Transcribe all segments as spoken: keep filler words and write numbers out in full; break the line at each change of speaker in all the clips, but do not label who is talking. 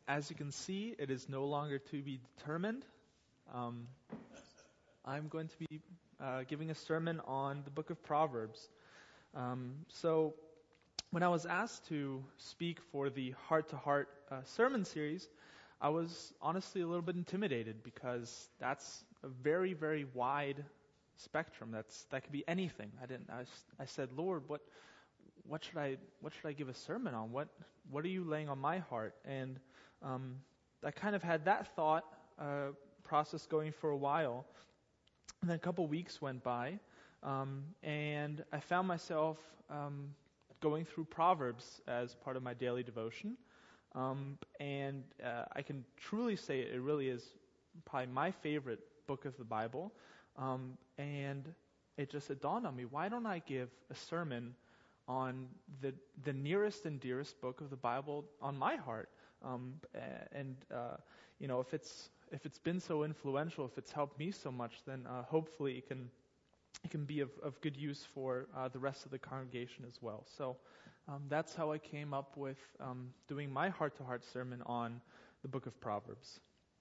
as you can see, it is no longer to be determined. Um, I'm going to be uh, giving a sermon on the book of Proverbs. Um, so, when I was asked to speak for the Heart to Heart uh, sermon series, I was honestly a little bit intimidated because that's a very, very wide spectrum. That's that could be anything. I didn't. I, I said, Lord, what what should I what should I give a sermon on? What what are you laying on my heart? And um, I kind of had that thought uh, process going for a while. And then a couple weeks went by, um, and I found myself um, going through Proverbs as part of my daily devotion. Um, and uh, I can truly say it really is probably my favorite book of the Bible. Um, and it just it dawned on me, why don't I give a sermon on the the nearest and dearest book of the Bible on my heart? Um, and uh, you know, if it's if it's been so influential, if it's helped me so much, then uh, hopefully it can it can be of, of good use for uh, the rest of the congregation as well. So um, that's how I came up with um, doing my heart-to-heart sermon on the book of Proverbs.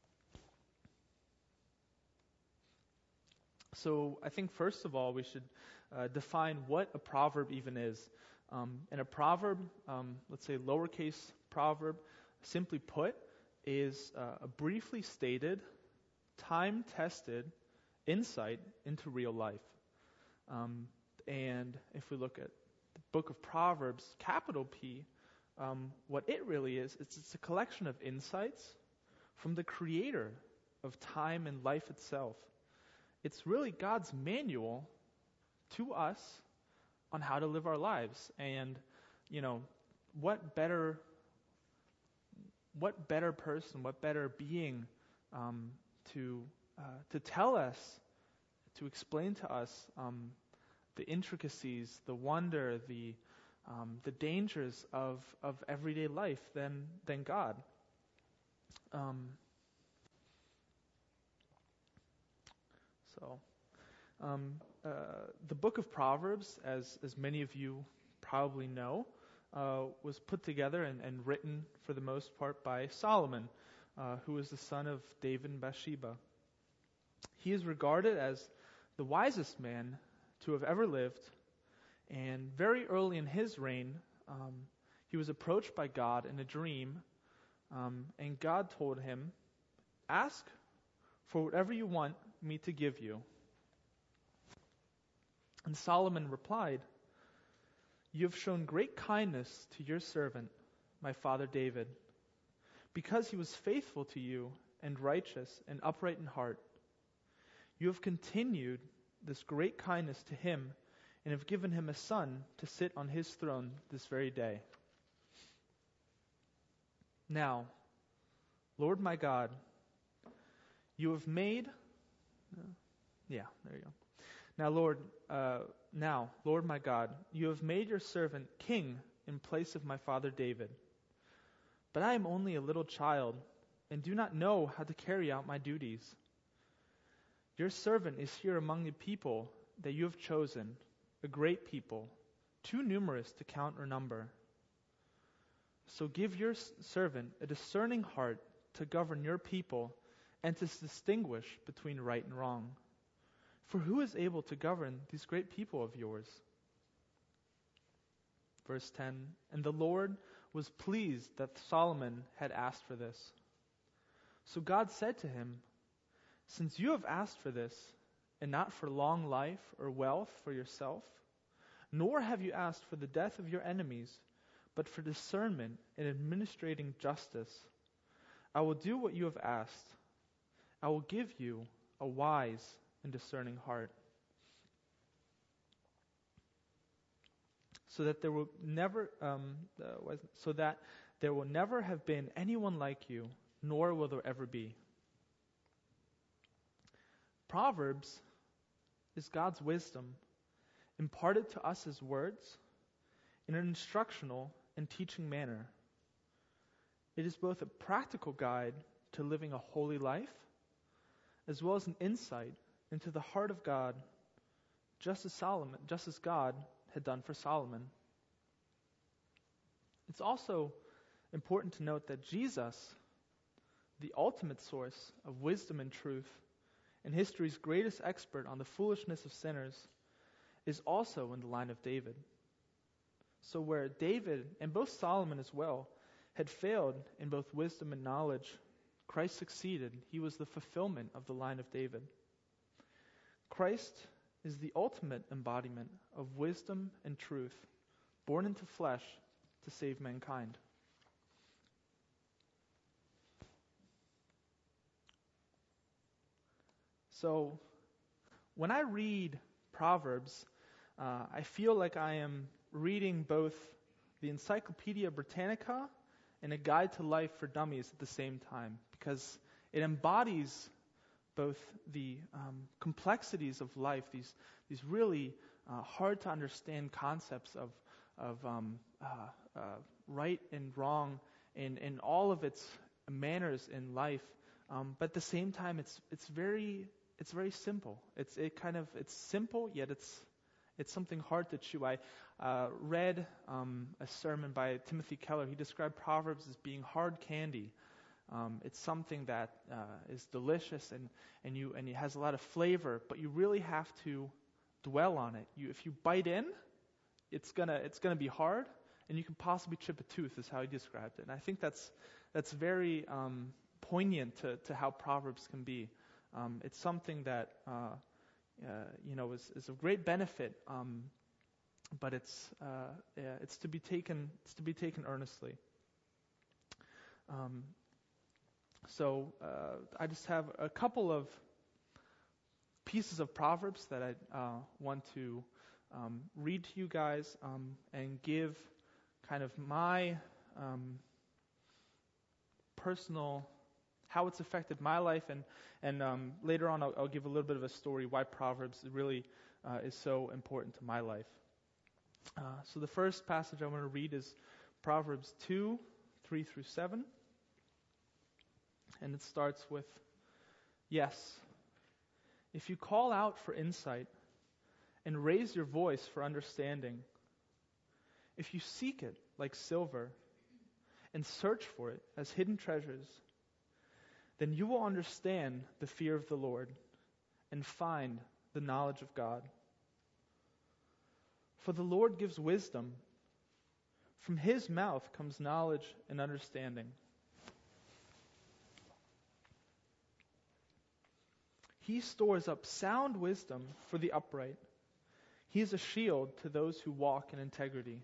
So I think first of all we should uh, define what a proverb even is. Um, and a proverb, um, let's say lowercase proverb, simply put, is uh, a briefly stated, time-tested insight into real life. Um, and if we look at the book of Proverbs, capital P, um, what it really is, it's, it's a collection of insights from the Creator of time and life itself. It's really God's manual to us on how to live our lives. And, you know, what better what better person, what better being um, to uh, to tell us, to explain to us um, the intricacies, the wonder, the um, the dangers of, of everyday life than than God. Um, so, um, uh, the book of Proverbs, as as many of you probably know, uh, was put together and, and written for the most part by Solomon, uh, who was the son of David and Bathsheba. He is regarded as the wisest man to have ever lived, and very early in his reign, um, he was approached by God in a dream, um, and God told him, "Ask for whatever you want me to give you." And Solomon replied, "You have shown great kindness to your servant, my father David, because he was faithful to you and righteous and upright in heart. You have continued this great kindness to him and have given him a son to sit on his throne this very day. Now, Lord my God, you have made..." Yeah, there you go. Now, Lord, uh, now, Lord my God, you have made your servant king in place of my father David. But I am only a little child and do not know how to carry out my duties. Your servant is here among the people that you have chosen, a great people, too numerous to count or number. So give your servant a discerning heart to govern your people and to distinguish between right and wrong. For who is able to govern these great people of yours?" Verse ten, and the Lord was pleased that Solomon had asked for this. So God said to him, "Since you have asked for this, and not for long life or wealth for yourself, nor have you asked for the death of your enemies, but for discernment in administrating justice, I will do what you have asked. I will give you a wise and discerning heart, so that there will never, um, uh, so that there will never have been anyone like you, nor will there ever be." Proverbs is God's wisdom imparted to us as words in an instructional and teaching manner. It is both a practical guide to living a holy life, as well as an insight into the heart of God, just as Solomon, just as God had done for Solomon. It's also important to note that Jesus the ultimate source of wisdom and truth, and history's greatest expert on the foolishness of sinners, is also in the line of David. So where David, and both Solomon as well, had failed in both wisdom and knowledge, Christ succeeded. He was the fulfillment of the line of David. Christ is the ultimate embodiment of wisdom and truth, born into flesh to save mankind. So, when I read Proverbs, uh, I feel like I am reading both the Encyclopedia Britannica and a guide to life for dummies at the same time, because it embodies both the um, complexities of life, these these really uh, hard to understand concepts of of um, uh, uh, right and wrong, in in all of its manners in life. Um, but at the same time, it's it's very it's very simple. It's it kind of it's simple, yet it's it's something hard to chew. I uh, read um, a sermon by Timothy Keller. He described Proverbs as being hard candy. Um, it's something that uh, is delicious and, and you and it has a lot of flavor, but you really have to dwell on it. You, if you bite in, it's gonna it's gonna be hard, and you can possibly chip a tooth, is how he described it. And I think that's that's very um, poignant to, to how Proverbs can be. Um, it's something that uh, uh, you know is, is of great benefit, um, but it's uh, yeah, it's to be taken it's to be taken earnestly. Um, So uh, I just have a couple of pieces of Proverbs that I uh, want to um, read to you guys um, and give kind of my um, personal, how it's affected my life, and and um, later on I'll, I'll give a little bit of a story why Proverbs really uh, is so important to my life. Uh, so the first passage I want to read is Proverbs two, three through seven. And it starts with, yes, if you call out for insight and raise your voice for understanding, if you seek it like silver and search for it as hidden treasures, then you will understand the fear of the Lord and find the knowledge of God. For the Lord gives wisdom. From his mouth comes knowledge and understanding. He stores up sound wisdom for the upright. He is a shield to those who walk in integrity.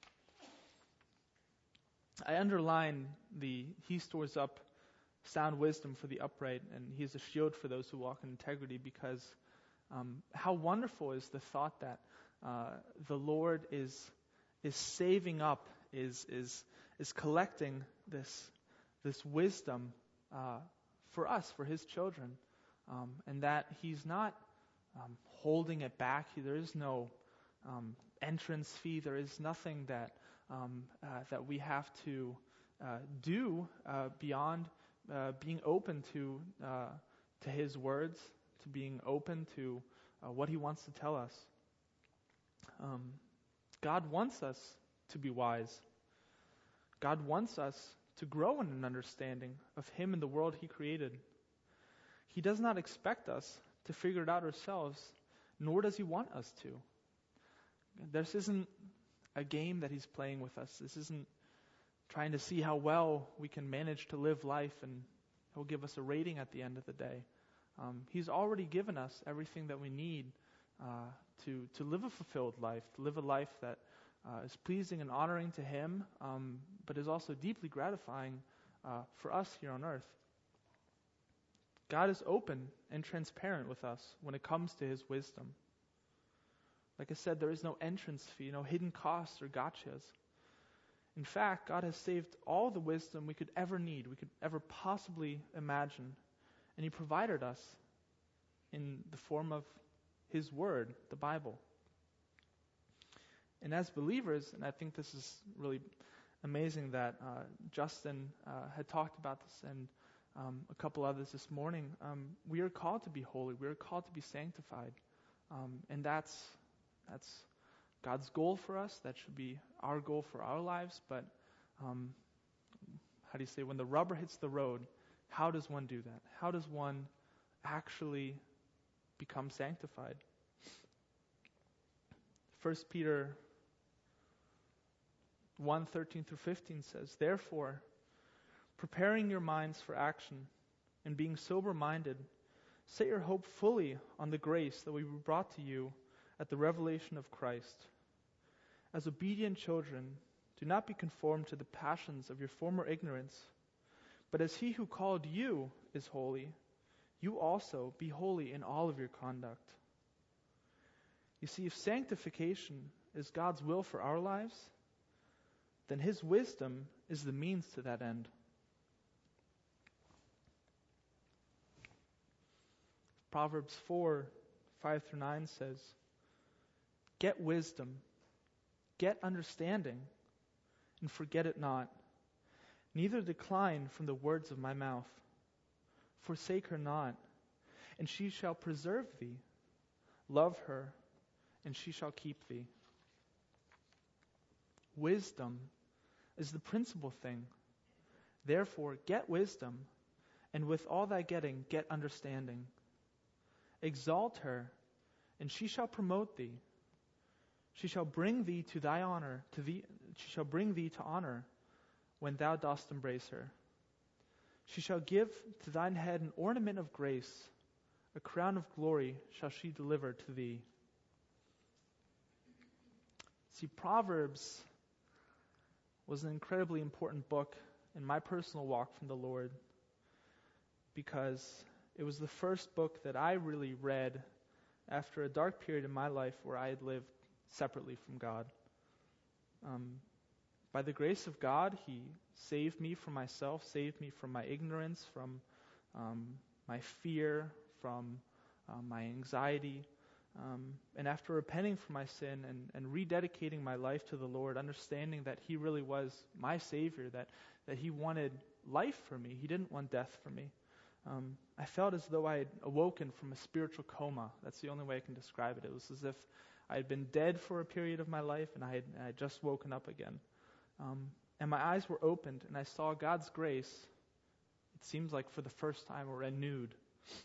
I underline the he stores up sound wisdom for the upright, and he is a shield for those who walk in integrity, because um, how wonderful is the thought that uh, the Lord is is saving up, is is is collecting this this wisdom uh, for us, for his children. Um, and that he's not um, holding it back. There is no um, entrance fee. There is nothing that um, uh, that we have to uh, do uh, beyond uh, being open to uh, to his words, to being open to uh, what he wants to tell us. Um, God wants us to be wise. God wants us to grow in an understanding of him and the world he created. He does not expect us to figure it out ourselves, nor does he want us to. This isn't a game that he's playing with us. This isn't trying to see how well we can manage to live life, and he'll give us a rating at the end of the day. Um, he's already given us everything that we need uh, to, to live a fulfilled life, to live a life that uh, is pleasing and honoring to him, um, but is also deeply gratifying uh, for us here on earth. God is open and transparent with us when it comes to his wisdom. Like I said, there is no entrance fee, no hidden costs or gotchas. In fact, God has saved all the wisdom we could ever need, we could ever possibly imagine, and he provided us in the form of his word, the Bible. And as believers, and I think this is really amazing that uh, Justin uh, had talked about this, and Um, a couple others this morning, um, we are called to be holy. We are called to be sanctified. Um, and that's that's God's goal for us. That should be our goal for our lives. But um, how do you say, when the rubber hits the road, How does one do that? How does one actually become sanctified? First Peter one, thirteen through fifteen says, "Therefore, preparing your minds for action and being sober-minded, set your hope fully on the grace that will be brought to you at the revelation of Christ. As obedient children, do not be conformed to the passions of your former ignorance, but as he who called you is holy, you also be holy in all of your conduct." You see, if sanctification is God's will for our lives, then his wisdom is the means to that end. Proverbs four, five through nine says, "Get wisdom, get understanding, and forget it not. Neither decline from the words of my mouth. Forsake her not, and she shall preserve thee. Love her, and she shall keep thee." Wisdom is the principal thing. Therefore, get wisdom, and with all thy getting, get understanding. Exalt her, and she shall promote thee. She shall bring thee to thy honor, to thee, she shall bring thee to honor when thou dost embrace her. She shall give to thine head an ornament of grace, a crown of glory shall she deliver to thee. See, Proverbs was an incredibly important book in my personal walk from the Lord, because it was the first book that I really read after a dark period in my life where I had lived separately from God. Um, by the grace of God, He saved me from myself, saved me from my ignorance, from um, my fear, from um, my anxiety. Um, and after repenting from my sin and, and rededicating my life to the Lord, understanding that He really was my Savior, that, that He wanted life for me, He didn't want death for me, um, I felt as though I had awoken from a spiritual coma. That's the only way I can describe it. It was as if I had been dead for a period of my life and I had, I had just woken up again. Um, and my eyes were opened and I saw God's grace, it seems like for the first time, renewed.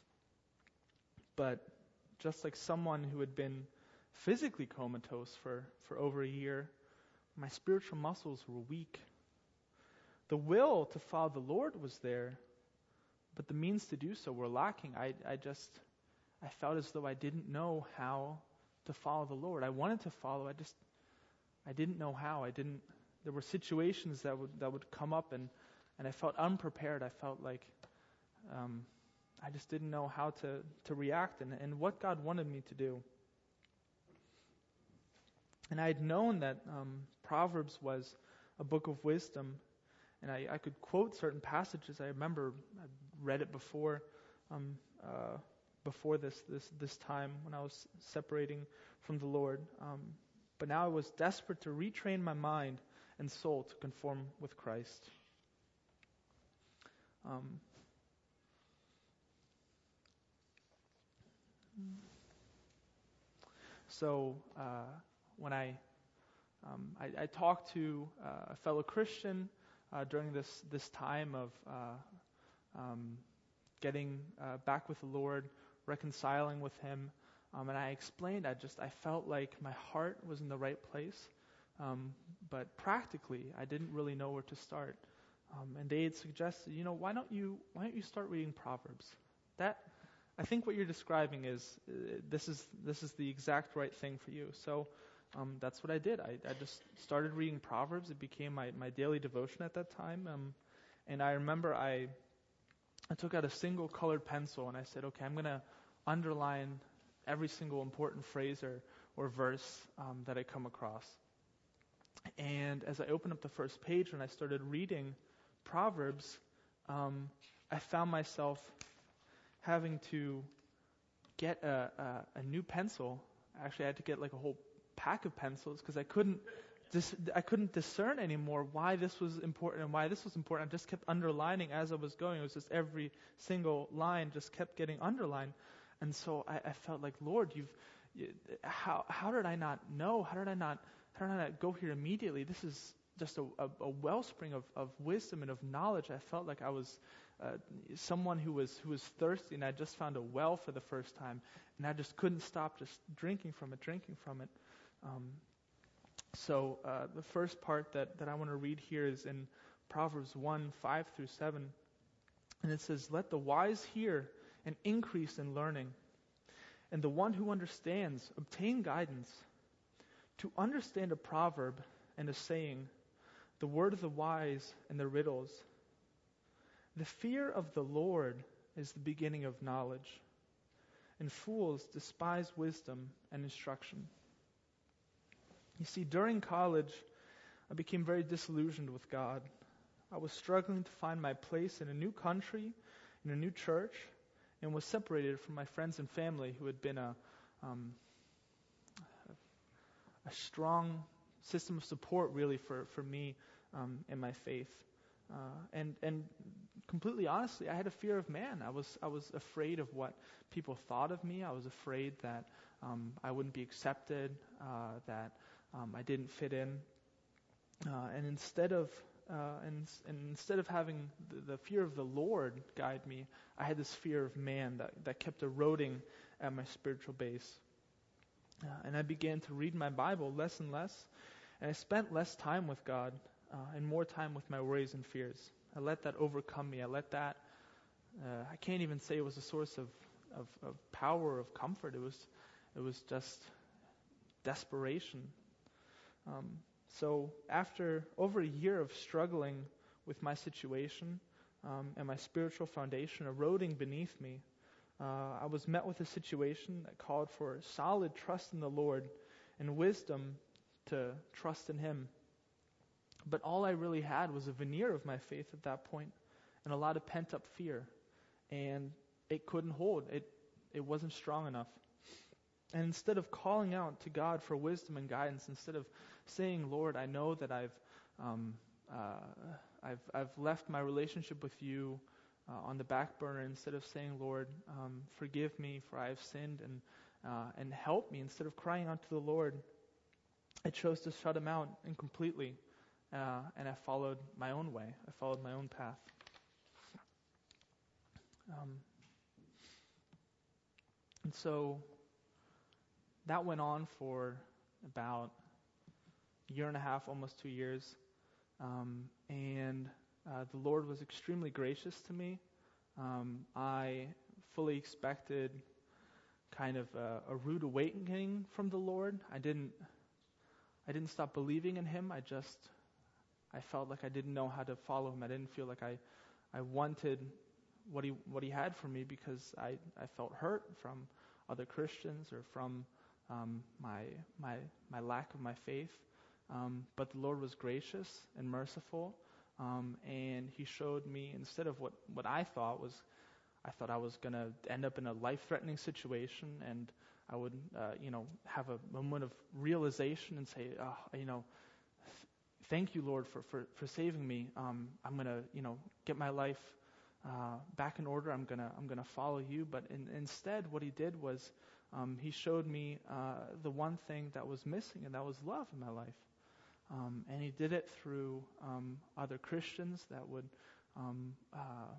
But just like someone who had been physically comatose for, for over a year, my spiritual muscles were weak. The will to follow the Lord was there, but the means to do so were lacking. I, I just, I felt as though I didn't know how to follow the Lord. I wanted to follow, I just, I didn't know how. I didn't, there were situations that would, that would come up and, and I felt unprepared. I felt like, um, I just didn't know how to, to react and, and what God wanted me to do. And I had known that um, Proverbs was a book of wisdom, and I, I could quote certain passages. I remember I read it before, um, uh, before this, this this time when I was separating from the Lord. Um, but now I was desperate to retrain my mind and soul to conform with Christ. Um, So uh, when I, um, I I talked to uh, a fellow Christian uh, during this this time of uh, um, getting uh, back with the Lord, reconciling with Him, um, and I explained, I just I felt like my heart was in the right place, um, but practically I didn't really know where to start. Um, and they had suggested, you know, why don't you why don't you start reading Proverbs? That I think what you're describing is uh, this is this is the exact right thing for you. So um, that's what I did. I, I just started reading Proverbs. It became my, my daily devotion at that time. Um, and I remember I I took out a single colored pencil and I said, okay, I'm going to underline every single important phrase or, or verse um, that I come across. And as I opened up the first page and I started reading Proverbs, um, I found myself having to get a, a, a new pencil. Actually, I had to get like a whole pack of pencils because I couldn't dis- I couldn't discern anymore why this was important and why this was important. I just kept underlining as I was going. It was just every single line just kept getting underlined, and so I, I felt like, Lord, you've you, how how did I not know? How did I not how did I not go here immediately? This is just a, a, a wellspring of, of wisdom and of knowledge. I felt like I was uh, someone who was who was thirsty, and I just found a well for the first time, and I just couldn't stop just drinking from it, drinking from it. Um, so uh, the first part that, that I want to read here is in Proverbs one, five through seven. And it says, "Let the wise hear and increase in learning, and the one who understands obtain guidance. To understand a proverb and a saying, the word of the wise and their riddles. The fear of the Lord is the beginning of knowledge, and fools despise wisdom and instruction." You see, during college, I became very disillusioned with God. I was struggling to find my place in a new country, in a new church, and was separated from my friends and family who had been a um, a strong system of support, really, for, for me um, in my faith. Uh, and and completely honestly, I had a fear of man. I was I was afraid of what people thought of me. I was afraid that um, I wouldn't be accepted, uh, that um, I didn't fit in. Uh, and instead of uh, and, and instead of having the, the fear of the Lord guide me, I had this fear of man that, that kept eroding at my spiritual base. Uh, and I began to read my Bible less and less, and I spent less time with God uh, and more time with my worries and fears. I let that overcome me. I let that, uh, I can't even say it was a source of, of, of power or of comfort. It was, it was just desperation. Um, so after over a year of struggling with my situation um, and my spiritual foundation eroding beneath me, Uh, I was met with a situation that called for solid trust in the Lord and wisdom to trust in Him. But all I really had was a veneer of my faith at that point and a lot of pent-up fear. And it couldn't hold. It, it wasn't strong enough. And instead of calling out to God for wisdom and guidance, instead of saying, "Lord, I know that I've um, uh, I've, I've left my relationship with You Uh, on the back burner," instead of saying, "Lord, um, forgive me for I have sinned and uh, and help me," instead of crying out to the Lord, I chose to shut Him out incompletely, uh, and I followed my own way. I followed my own path. Um, and so that went on for about a year and a half, almost two years, um, and Uh, the Lord was extremely gracious to me. Um, I fully expected kind of a, a rude awakening from the Lord. I didn't, I didn't stop believing in Him. I just, I felt like I didn't know how to follow Him. I didn't feel like I, I wanted what He, what He had for me because I, I felt hurt from other Christians or from um, my, my, my lack of my faith. Um, but the Lord was gracious and merciful. Um, and He showed me, instead of what, what I thought was, I thought I was going to end up in a life-threatening situation, and I would, uh, you know, have a moment of realization and say, oh, you know, th- thank You, Lord, for, for, for saving me. Um, I'm going to, you know, get my life uh, back in order. I'm going to I'm going to follow You. But in, instead, what He did was, um, He showed me uh, the one thing that was missing, and that was love in my life. Um, and He did it through um, other Christians that would um, uh,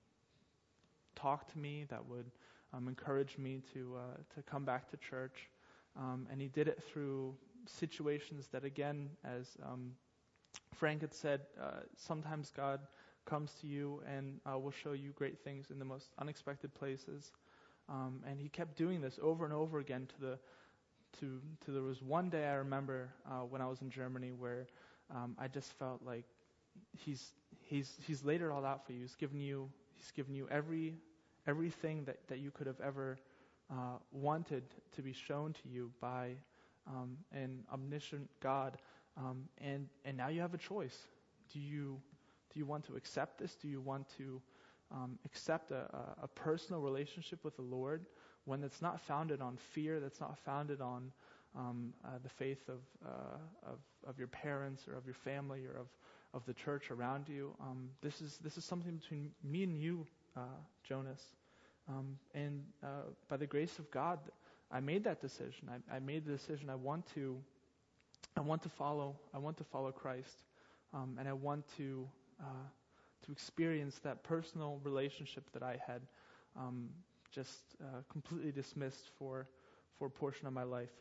talk to me, that would um, encourage me to uh, to come back to church. Um, and He did it through situations that, again, as um, Frank had said, uh, sometimes God comes to you and uh, will show you great things in the most unexpected places. Um, and He kept doing this over and over again to the To, to there was one day I remember uh, when I was in Germany where um, I just felt like he's he's he's laid it all out for you. He's given you he's given you every everything that, that you could have ever uh, wanted to be shown to you by um, an omniscient God, um, and and now you have a choice. Do you do you want to accept this? Do you want to um, accept a, a, a personal relationship with the Lord? One that's not founded on fear, that's not founded on um, uh, the faith of, uh, of of your parents or of your family or of, of the church around you. Um, this is this is something between me and you, uh, Jonas. Um, and uh, by the grace of God, I made that decision. I, I made the decision. I want to, I want to follow. I want to follow Christ. um, and I want to uh, to experience that personal relationship that I had um, just uh, completely dismissed for for a portion of my life.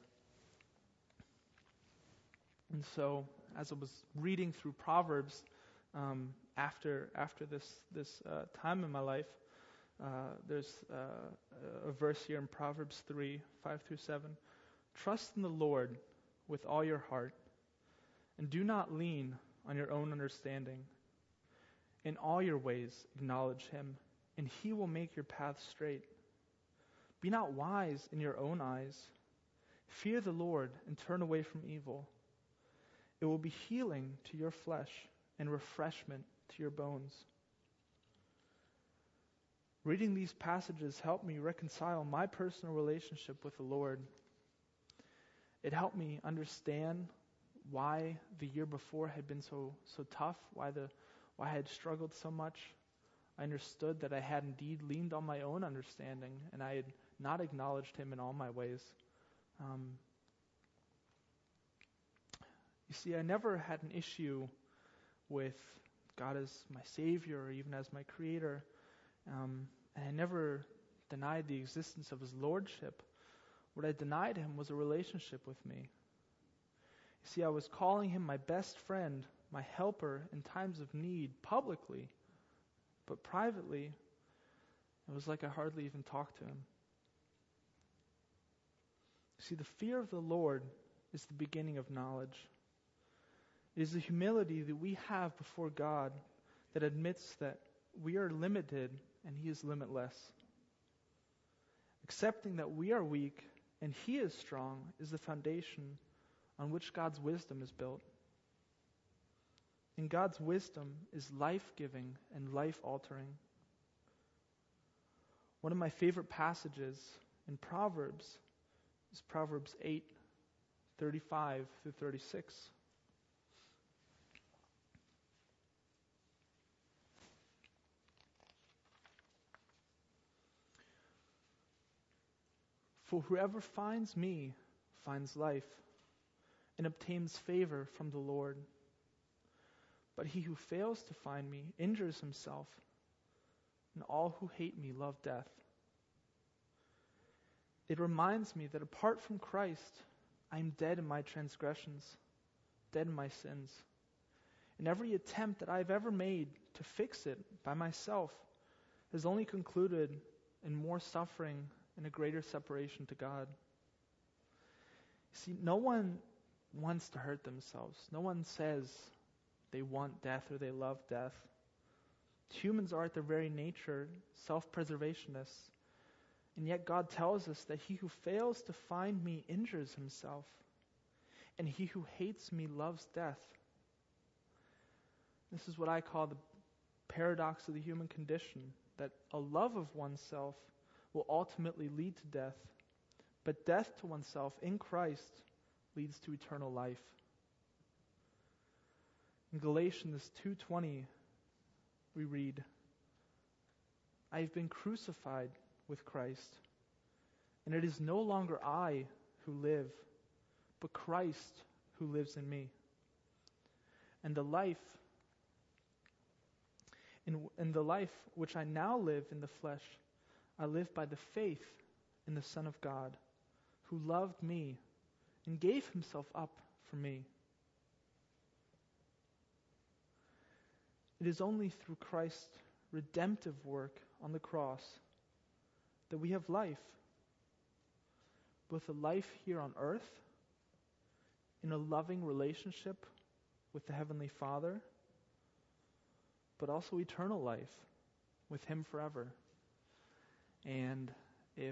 And so, as I was reading through Proverbs um, after after this this uh, time in my life, uh, there's uh, a verse here in Proverbs three, five through seven. Trust in the Lord with all your heart, and do not lean on your own understanding. In all your ways acknowledge Him, and He will make your path straight. Be not wise in your own eyes. Fear the Lord and turn away from evil. It will be healing to your flesh and refreshment to your bones. Reading these passages helped me reconcile my personal relationship with the Lord. It helped me understand why the year before had been so so tough, why the why I had struggled so much. I understood that I had indeed leaned on my own understanding, and I had not acknowledged Him in all my ways. Um, you see, I never had an issue with God as my Savior or even as my Creator, um, and I never denied the existence of His Lordship. What I denied Him was a relationship with me. You see, I was calling Him my best friend, my helper in times of need, publicly, but privately, it was like I hardly even talked to Him. See, the fear of the Lord is the beginning of knowledge. It is the humility that we have before God that admits that we are limited and He is limitless. Accepting that we are weak and He is strong is the foundation on which God's wisdom is built. And God's wisdom is life-giving and life-altering. One of my favorite passages in Proverbs is Proverbs eight, thirty-five through thirty-six. For whoever finds me finds life and obtains favor from the Lord. But he who fails to find me injures himself, and all who hate me love death. It reminds me that apart from Christ, I am dead in my transgressions, dead in my sins. And every attempt that I've ever made to fix it by myself has only concluded in more suffering and a greater separation to God. See, no one wants to hurt themselves. No one says they want death or they love death. Humans are at their very nature self-preservationists. And yet God tells us that he who fails to find me injures himself, and he who hates me loves death. This is what I call the paradox of the human condition, that a love of oneself will ultimately lead to death, but death to oneself in Christ leads to eternal life. In Galatians two twenty, we read, I have been crucified with Christ, and it is no longer I who live, but Christ who lives in me. And the life, in, in the life which I now live in the flesh, I live by the faith in the Son of God, who loved me and gave himself up for me. It is only through Christ's redemptive work on the cross that we have life, both a life here on earth, in a loving relationship with the Heavenly Father, but also eternal life with Him forever. And if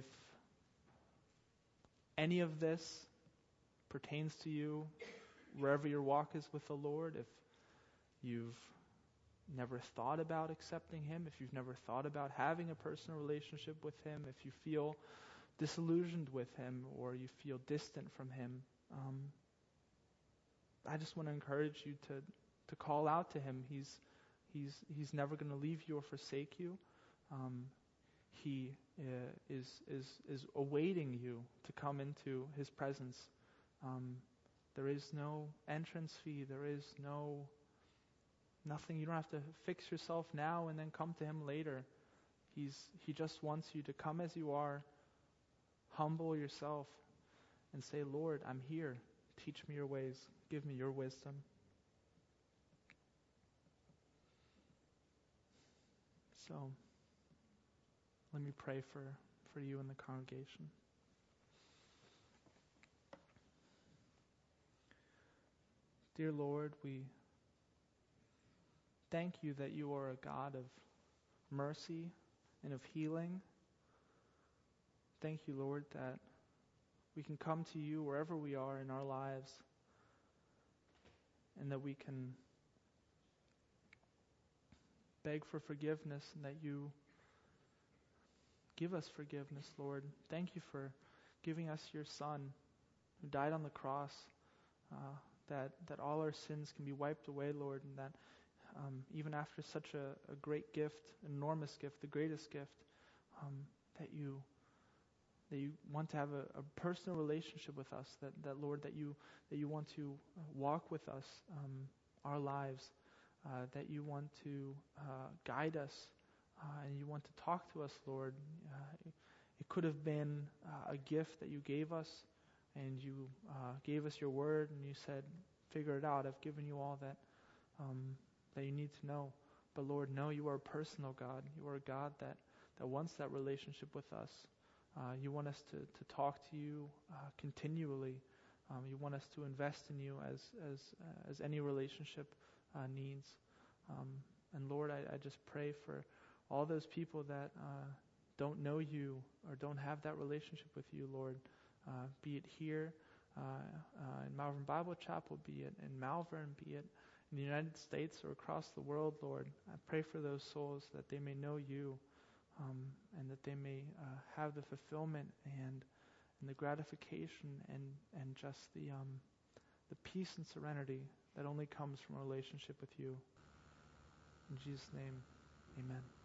any of this pertains to you, wherever your walk is with the Lord, if you've never thought about accepting Him, if you've never thought about having a personal relationship with Him, if you feel disillusioned with Him or you feel distant from Him, um, I just want to encourage you to to call out to Him. He's He's He's never going to leave you or forsake you. Um, he uh, is is is awaiting you to come into His presence. Um, there is no entrance fee. There is no nothing. You don't have to fix yourself now and then come to Him later. He's He just wants you to come as you are, humble yourself, and say, Lord, I'm here. Teach me your ways. Give me your wisdom. So, let me pray for, for you in the congregation. Dear Lord, we thank you that you are a God of mercy and of healing. Thank you, Lord, that we can come to you wherever we are in our lives, and that we can beg for forgiveness, and that you give us forgiveness, Lord. Thank you for giving us your Son who died on the cross, uh, that, that all our sins can be wiped away, Lord, and that um, even after such a, a great gift, enormous gift, the greatest gift, um, that you that you want to have a, a personal relationship with us, that, that Lord, that you that you want to walk with us, um, our lives, uh, that you want to uh, guide us, uh, and you want to talk to us, Lord. Uh, it could have been uh, a gift that you gave us, and you uh, gave us your word, and you said, figure it out. I've given you all that um, that you need to know. But Lord, no, you are a personal God. You are a God that, that wants that relationship with us. Uh, you want us to, to talk to you uh, continually. Um, you want us to invest in you as as uh, as any relationship uh, needs. Um, and Lord, I, I just pray for all those people that uh, don't know you or don't have that relationship with you, Lord. Uh, be it here uh, uh, in Malvern Bible Chapel, be it in Malvern, be it in the United States or across the world, Lord. I pray for those souls that they may know you. Um, and that they may uh, have the fulfillment and and the gratification and and just the um, the peace and serenity that only comes from a relationship with you. In Jesus' name, amen.